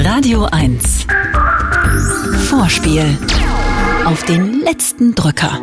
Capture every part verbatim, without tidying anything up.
Radio eins. Vorspiel. Auf den letzten Drücker.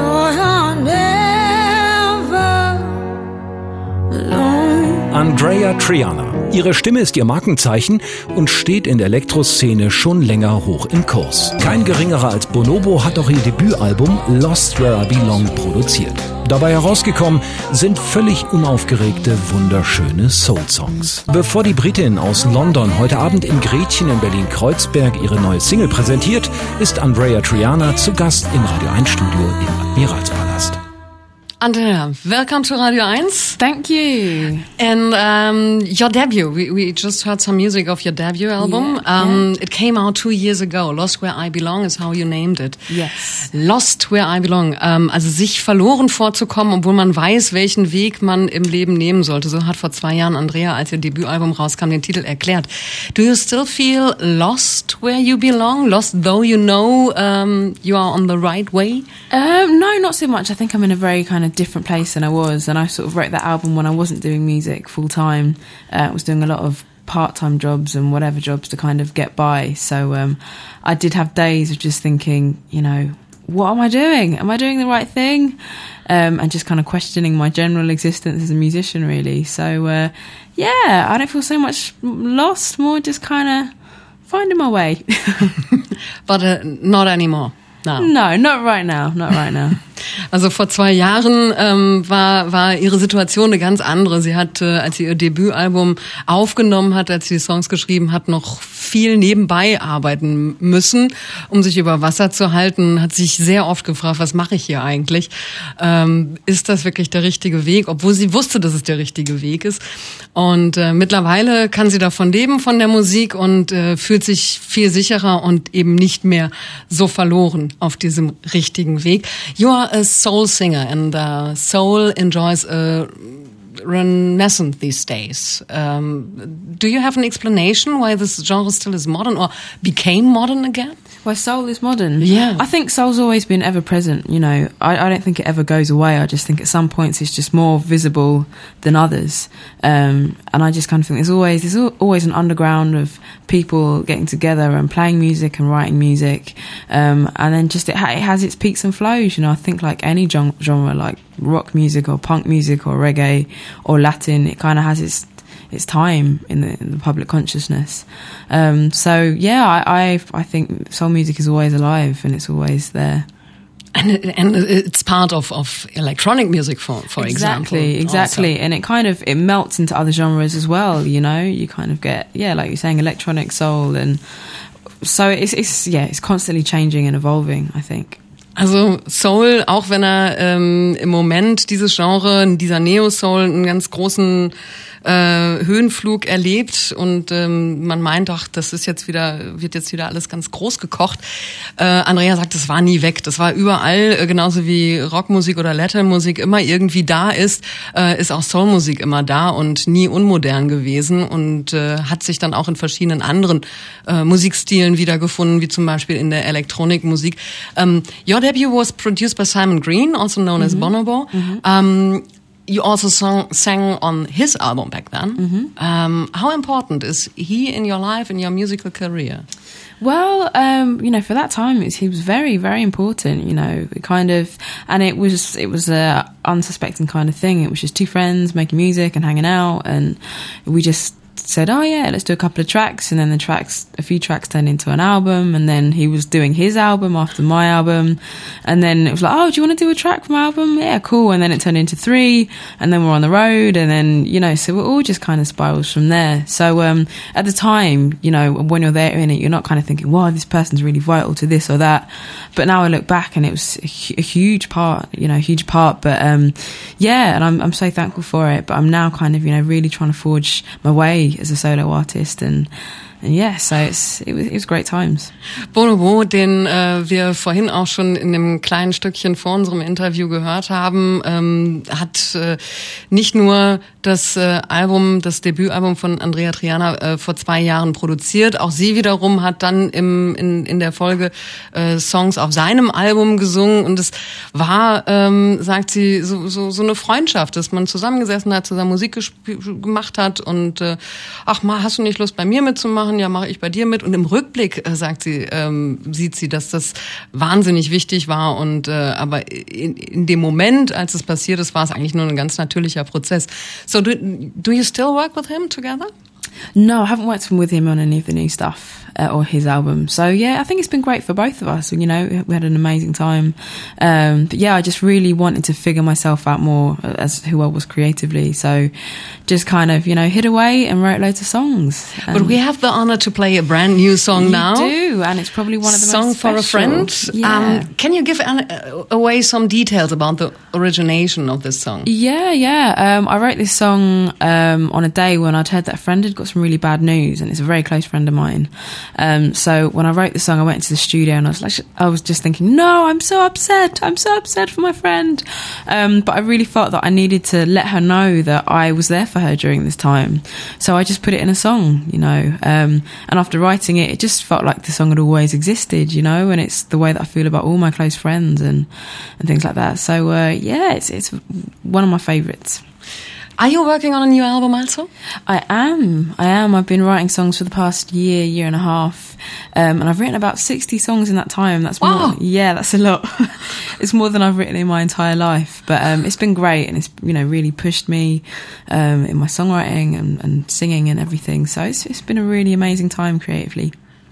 Andrea Triana. Ihre Stimme ist ihr Markenzeichen und steht in der Elektroszene schon länger hoch im Kurs. Kein geringerer als Bonobo hat auch ihr Debütalbum Lost Where I Belong produziert. Dabei herausgekommen sind völlig unaufgeregte, wunderschöne Soul-Songs. Bevor die Britin aus London heute Abend im Gretchen in Berlin-Kreuzberg ihre neue Single präsentiert, ist Andrea Triana zu Gast im Radio eins Studio im Admiralspalast. Andrea, welcome to Radio eins. Thank you. And um, your debut, we, we just heard some music of your debut album. Yeah, um, yeah. It came out two years ago. Lost Where I Belong is how you named it. Yes. Lost Where I Belong. Um, also sich verloren vorzukommen, obwohl man weiß, welchen Weg man im Leben nehmen sollte. So hat vor zwei Jahren Andrea, als ihr Debütalbum rauskam, den Titel erklärt. Do you still feel lost where you belong? Lost though you know um, you are on the right way? Um, no, not so much. I think I'm in a very kind of different place than I was, and I sort of wrote that album when I wasn't doing music full time. Uh, I was doing a lot of part-time jobs and whatever jobs to kind of get by. So um, I did have days of just thinking, you know, what am I doing? Am I doing the right thing? Um, and just kind of questioning my general existence as a musician, really. So uh, yeah, I don't feel so much lost, more just kind of finding my way. But uh, not anymore. No. No, not right now, not right now. Also vor zwei Jahren ähm, war war ihre Situation eine ganz andere. Sie hat, äh, als sie ihr Debütalbum aufgenommen hat, als sie die Songs geschrieben hat, noch viel nebenbei arbeiten müssen, um sich über Wasser zu halten. Hat sich sehr oft gefragt, was mache ich hier eigentlich? Ähm, ist das wirklich der richtige Weg? Obwohl sie wusste, dass es der richtige Weg ist. Und äh, mittlerweile kann sie davon leben, von der Musik, und äh, fühlt sich viel sicherer und eben nicht mehr so verloren auf diesem richtigen Weg. You are a soul singer, and uh, soul enjoys a renaissance these days. Um, do you have an explanation why this genre still is modern or became modern again? Why soul is modern? Yeah. I think soul's always been ever present, you know. I, I don't think it ever goes away. I just think at some points it's just more visible than others. Um, and I just kind of think there's always, there's always an underground of people getting together and playing music and writing music. Um, and then just it, ha- it has its peaks and flows, you know. I think like any gen- genre, like rock music or punk music or reggae or Latin, it kind of has its its time in the, in the public consciousness. Um, so yeah, I, I I think soul music is always alive and it's always there. And, and it's part of, of electronic music, for for example. Exactly, exactly. Also. And it kind of, it melts into other genres as well, you know. You kind of get, yeah, like you're saying, electronic soul, and so it's, it's yeah, it's constantly changing and evolving, I think. Also Soul, auch wenn er ähm, im Moment dieses Genre, dieser Neo-Soul, einen ganz großen äh, Höhenflug erlebt und ähm, man meint, ach, das ist jetzt wieder, wird jetzt wieder alles ganz groß gekocht. Äh, Andrea sagt, das war nie weg. Das war überall, äh, genauso wie Rockmusik oder Latin-Musik immer irgendwie da ist, äh, ist auch Soulmusik immer da und nie unmodern gewesen und äh, hat sich dann auch in verschiedenen anderen äh, Musikstilen wiedergefunden, wie zum Beispiel in der Elektronikmusik. Ähm, Your debut was produced by Simon Green, also known mm-hmm. as Bonobo. Mm-hmm. Um, you also song, sang on his album back then. Mm-hmm. Um, how important is he in your life, in your musical career? Well, um, you know, for that time, it was, he was very, very important, you know, kind of, and it was, it was a unsuspecting kind of thing. It was just two friends making music and hanging out, and we just said, oh yeah, let's do a couple of tracks, and then the tracks, a few tracks turned into an album, and then he was doing his album after my album, and then it was like, oh, do you want to do a track from my album? Yeah, cool. And then it turned into three, and then we're on the road, and then, you know, so it all just kind of spirals from there. So um, at the time, you know, when you're there in it, you're not kind of thinking, wow, this person's really vital to this or that. But now I look back and it was a, a huge part, you know, a huge part. But um, yeah, and I'm I'm so thankful for it. But I'm now kind of, you know, really trying to forge my way as a solo artist, and and yeah, so it's it was, it was great times. Bonobo, den äh, wir vorhin auch schon in einem kleinen Stückchen vor unserem Interview gehört haben, ähm, hat äh, nicht nur das äh, Album, das Debütalbum von Andrea Triana äh, vor zwei Jahren produziert. Auch sie wiederum hat dann im in in der Folge äh, Songs auf seinem Album gesungen, und es war, ähm, sagt sie, so so so eine Freundschaft, dass man zusammengesessen hat, zusammen Musik gesp- gemacht hat und äh, ach mal, hast du nicht Lust bei mir mitzumachen? mitmachen, ja, mache ich bei dir mit. Und im Rückblick, äh, sagt sie, ähm, sieht sie, dass das wahnsinnig wichtig war. Und äh, aber in, in dem Moment, als es passiert ist, war es eigentlich nur ein ganz natürlicher Prozess. So, do, do you still work with him together? No, I haven't worked with him on any of the new stuff uh, or his album. So yeah, I think it's been great for both of us. You know, we had an amazing time. Um, but yeah, I just really wanted to figure myself out more as who I was creatively. So just kind of, you know, hid away and wrote loads of songs. But we have the honor to play a brand new song you now. do, and it's probably one of the Song most for special. a Friend. Yeah. Um, can you give an, uh, away some details about the origination of this song? Yeah, yeah. Um, I wrote this song um, on a day when I'd heard that a friend had got some really bad news, and it's a very close friend of mine. Um, so when I wrote the song, I went into the studio and I was like, I was just thinking, no, I'm so upset. I'm so upset for my friend. Um, but I really felt that I needed to let her know that I was there for her during this time. So I just put it in a song, you know. Um, and after writing it, it just felt like the song had always existed, you know. And it's the way that I feel about all my close friends and and things like that. So uh, yeah, it's it's one of my favourites. Are you working on a new album also? I am. I am. I've been writing songs for the past year, year and a half. Um, and I've written about sixty songs in that time. That's wow. more. Yeah, that's a lot. It's more than I've written in my entire life. But um, it's been great, and it's, you know, really pushed me um, in my songwriting and, and singing and everything. So it's, it's been a really amazing time creatively.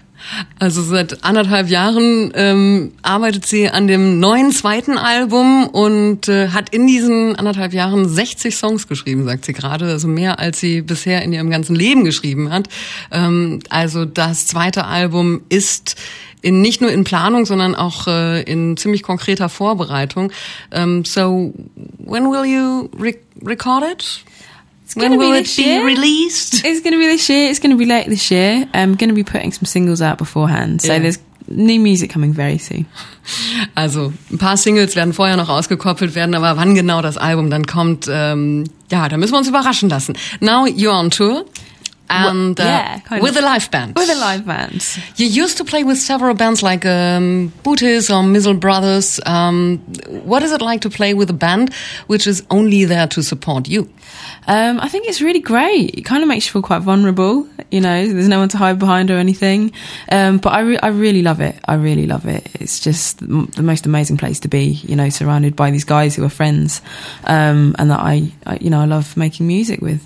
Also seit anderthalb Jahren ähm, arbeitet sie an dem neuen zweiten Album und äh, hat in diesen anderthalb Jahren sechzig Songs geschrieben, sagt sie gerade. Also mehr, als sie bisher in ihrem ganzen Leben geschrieben hat. Ähm, also das zweite Album ist in, nicht nur in Planung, sondern auch äh, in ziemlich konkreter Vorbereitung. Um, so, when will you re- record it? It's When gonna will be it this be year. released? It's going to be this year. It's going to be late this year. I'm going to be putting some singles out beforehand. So Yeah. there's new music coming very soon. Also ein paar Singles werden vorher noch ausgekoppelt werden, aber wann genau das Album dann kommt, ähm, ja, da müssen wir uns überraschen lassen. Now you're on tour. And Well, uh, yeah, kind with of. a live band. With a live band. You used to play with several bands like um, Booties or Mizzle Brothers. Um, what is it like to play with a band which is only there to support you? Um, I think it's really great. It kind of makes you feel quite vulnerable. You know, there's no one to hide behind or anything. Um, but I, re- I really love it. I really love it. It's just the most amazing place to be, you know, surrounded by these guys who are friends. Um, and that I, I, you know, I love making music with.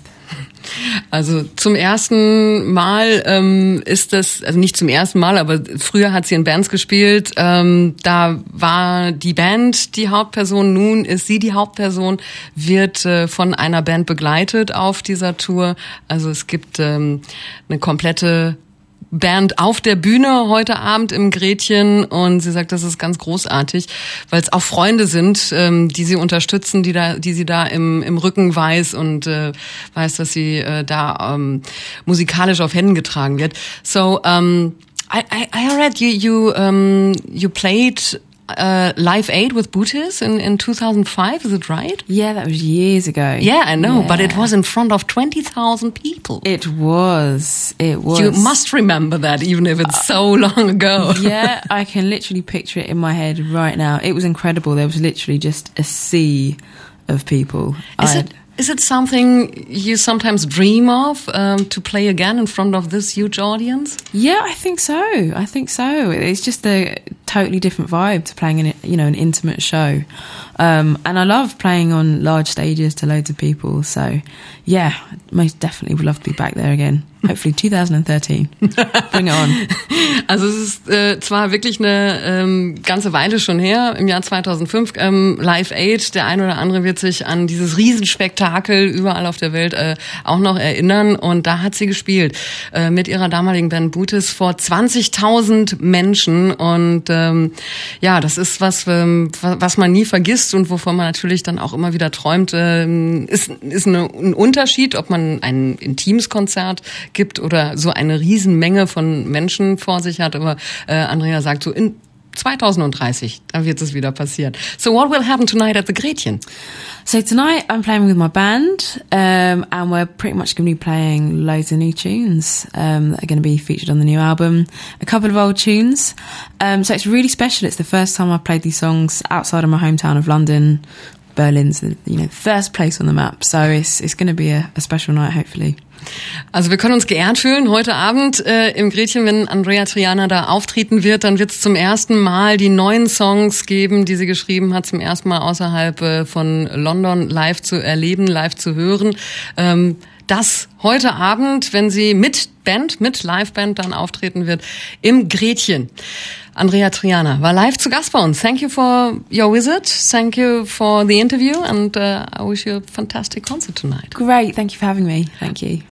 Also zum ersten Mal ähm, ist das, also nicht zum ersten Mal, aber früher hat sie in Bands gespielt. Ähm, da war die Band die Hauptperson, nun ist sie die Hauptperson, wird äh, von einer Band begleitet auf dieser Tour. Also es gibt ähm, eine komplette Band auf der Bühne heute Abend im Gretchen und sie sagt, das ist ganz großartig, weil es auch Freunde sind, ähm, die sie unterstützen, die da, die sie da im, im Rücken weiß und äh, weiß, dass sie äh, da ähm, musikalisch auf Händen getragen wird. So, um, I, I, I read you you um, you played Uh, Live Aid with Booties in, in two thousand five, is it right? Yeah, that was years ago. Yeah, I know, Yeah. but it was in front of twenty thousand people. It was. It was. You must remember that, even if it's so long ago. Yeah, I can literally picture it in my head right now. It was incredible. There was literally just a sea of people. Is I'd- it is it something you sometimes dream of, um, to play again in front of this huge audience? Yeah, I think so. I think so. It's just a totally different vibe to playing in, you know, an intimate show. Um, and I love playing on large stages to loads of people. So, yeah, most definitely would love to be back there again. Hopefully twenty thirteen. Bring it on. Also es ist äh, zwar wirklich eine ähm, ganze Weile schon her, im Jahr zweitausendfünf, ähm, Live Aid, der ein oder andere wird sich an dieses Riesenspektakel überall auf der Welt äh, auch noch erinnern und da hat sie gespielt äh, mit ihrer damaligen Band Booties vor zwanzigtausend Menschen und ähm, ja, das ist was, ähm, was man nie vergisst und wovon man natürlich dann auch immer wieder träumt, ähm, ist, ist eine, ein Unterschied, ob man ein intimes Konzert gibt oder so eine Riesenmenge von Menschen vor sich hat. Aber äh, Andrea sagt so, in zweitausenddreißig, da wird es wieder passieren. So what will happen tonight at the Gretchen? So tonight I'm playing with my band, um, and we're pretty much going to be playing loads of new tunes um, that are going to be featured on the new album. A couple of old tunes. Um, so it's really special. It's the first time I've played these songs outside of my hometown of London. Berlin's the, you know, first place on the map. So it's it's going to be a, a special night, hopefully. Also wir können uns geehrt fühlen heute Abend äh, im Gretchen, wenn Andrea Triana da auftreten wird, dann wird es zum ersten Mal die neuen Songs geben, die sie geschrieben hat, zum ersten Mal außerhalb äh, von London live zu erleben, live zu hören. Ähm, das heute Abend, wenn sie mit Band, mit Liveband dann auftreten wird, im Gretchen. Andrea Triana war live zu Gast bei uns. Thank you for your visit. Thank you for the interview. And uh, I wish you a fantastic concert tonight. Great. Thank you for having me. Thank you.